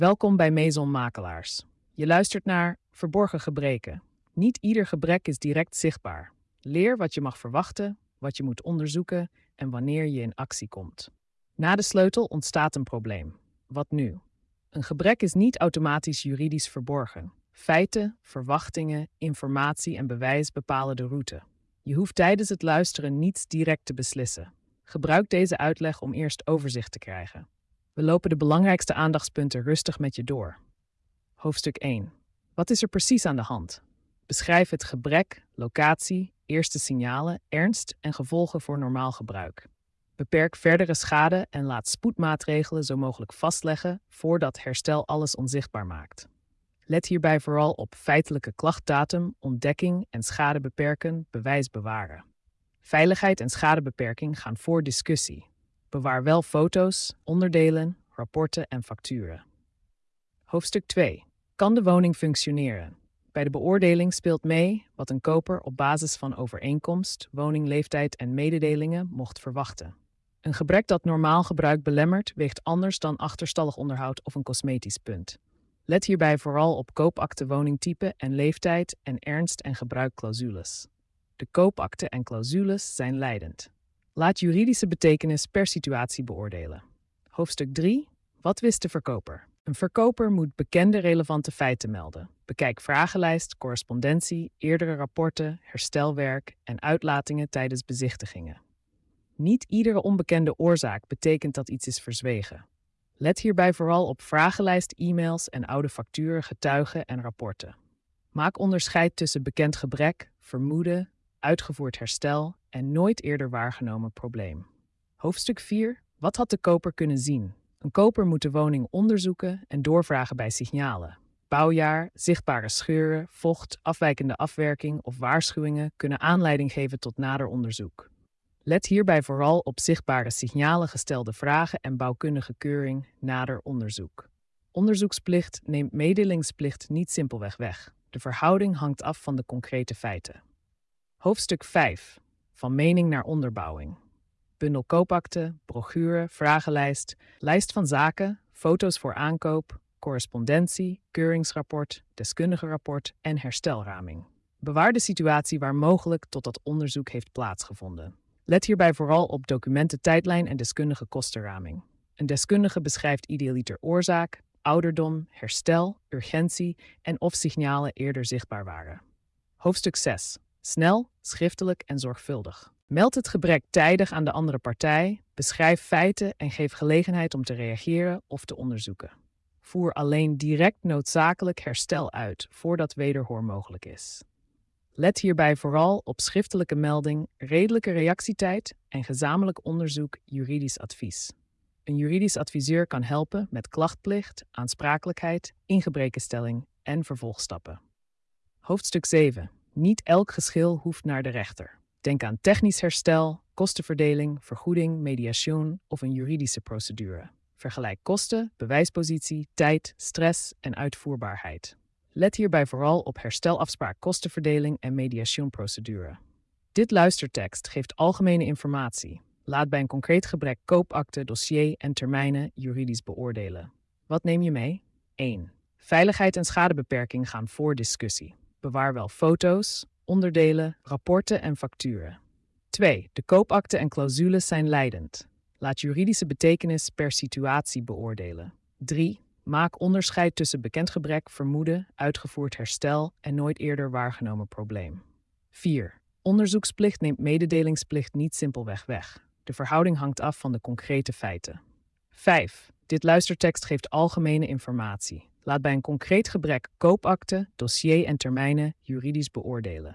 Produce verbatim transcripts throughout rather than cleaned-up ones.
Welkom bij Maison Makelaars. Je luistert naar Verborgen gebreken. Niet ieder gebrek is direct zichtbaar. Leer wat je mag verwachten, wat je moet onderzoeken en wanneer je in actie komt. Na de sleutel ontstaat een probleem. Wat nu? Een gebrek is niet automatisch juridisch verborgen. Feiten, verwachtingen, informatie en bewijs bepalen de route. Je hoeft tijdens het luisteren niets direct te beslissen. Gebruik deze uitleg om eerst overzicht te krijgen. We lopen de belangrijkste aandachtspunten rustig met je door. Hoofdstuk één. Wat is er precies aan de hand? Beschrijf het gebrek, locatie, eerste signalen, ernst en gevolgen voor normaal gebruik. Beperk verdere schade en laat spoedmaatregelen zo mogelijk vastleggen voordat herstel alles onzichtbaar maakt. Let hierbij vooral op feitelijke klachtdatum, ontdekking en schade beperken, bewijs bewaren. Veiligheid en schadebeperking gaan voor discussie. Bewaar wel foto's, onderdelen, rapporten en facturen. Hoofdstuk twee. Kan de woning functioneren? Bij de beoordeling speelt mee wat een koper op basis van overeenkomst, woningleeftijd en mededelingen mocht verwachten. Een gebrek dat normaal gebruik belemmert weegt anders dan achterstallig onderhoud of een cosmetisch punt. Let hierbij vooral op koopakte woningtype en leeftijd en ernst- en gebruikclausules. De koopakte en clausules zijn leidend. Laat juridische betekenis per situatie beoordelen. Hoofdstuk drie. Wat wist de verkoper? Een verkoper moet bekende relevante feiten melden. Bekijk vragenlijst, correspondentie, eerdere rapporten, herstelwerk en uitlatingen tijdens bezichtigingen. Niet iedere onbekende oorzaak betekent dat iets is verzwegen. Let hierbij vooral op vragenlijst, e-mails en oude facturen, getuigen en rapporten. Maak onderscheid tussen bekend gebrek, vermoeden, uitgevoerd herstel en nooit eerder waargenomen probleem. Hoofdstuk vier. Wat had de koper kunnen zien? Een koper moet de woning onderzoeken en doorvragen bij signalen. Bouwjaar, zichtbare scheuren, vocht, afwijkende afwerking of waarschuwingen kunnen aanleiding geven tot nader onderzoek. Let hierbij vooral op zichtbare signalen, gestelde vragen en bouwkundige keuring, nader onderzoek. Onderzoeksplicht neemt mededelingsplicht niet simpelweg weg. De verhouding hangt af van de concrete feiten. Hoofdstuk vijf. Van mening naar onderbouwing. Bundel koopakte, brochure, vragenlijst, lijst van zaken, foto's voor aankoop, correspondentie, keuringsrapport, deskundige rapport en herstelraming. Bewaar de situatie waar mogelijk totdat onderzoek heeft plaatsgevonden. Let hierbij vooral op documententijdlijn en deskundige kostenraming. Een deskundige beschrijft idealiter oorzaak, ouderdom, herstel, urgentie en of signalen eerder zichtbaar waren. Hoofdstuk zes. Snel, schriftelijk en zorgvuldig. Meld het gebrek tijdig aan de andere partij, beschrijf feiten en geef gelegenheid om te reageren of te onderzoeken. Voer alleen direct noodzakelijk herstel uit voordat wederhoor mogelijk is. Let hierbij vooral op schriftelijke melding, redelijke reactietijd en gezamenlijk onderzoek juridisch advies. Een juridisch adviseur kan helpen met klachtplicht, aansprakelijkheid, ingebrekenstelling en vervolgstappen. Hoofdstuk zeven. Niet elk geschil hoeft naar de rechter. Denk aan technisch herstel, kostenverdeling, vergoeding, mediation of een juridische procedure. Vergelijk kosten, bewijspositie, tijd, stress en uitvoerbaarheid. Let hierbij vooral op herstelafspraak, kostenverdeling en mediationprocedure. Dit luistertekst geeft algemene informatie. Laat bij een concreet gebrek koopakte, dossier en termijnen juridisch beoordelen. Wat neem je mee? één. Veiligheid en schadebeperking gaan voor discussie. Bewaar wel foto's, onderdelen, rapporten en facturen. twee. De koopakte en clausules zijn leidend. Laat juridische betekenis per situatie beoordelen. drie. Maak onderscheid tussen bekend gebrek, vermoeden, uitgevoerd herstel en nooit eerder waargenomen probleem. vier. Onderzoeksplicht neemt mededelingsplicht niet simpelweg weg. De verhouding hangt af van de concrete feiten. vijf. Dit luistertekst geeft algemene informatie. Laat bij een concreet gebrek koopakte, dossier en termijnen juridisch beoordelen.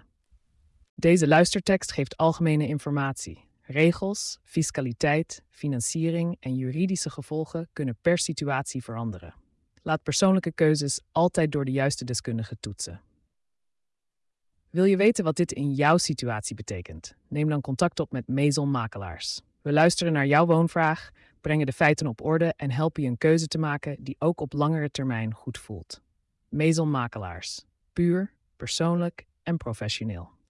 Deze luistertekst geeft algemene informatie. Regels, fiscaliteit, financiering en juridische gevolgen kunnen per situatie veranderen. Laat persoonlijke keuzes altijd door de juiste deskundige toetsen. Wil je weten wat dit in jouw situatie betekent? Neem dan contact op met Maison Makelaars. We luisteren naar jouw woonvraag, brengen de feiten op orde en helpen je een keuze te maken die ook op langere termijn goed voelt. Maison Makelaars. Puur, persoonlijk en professioneel.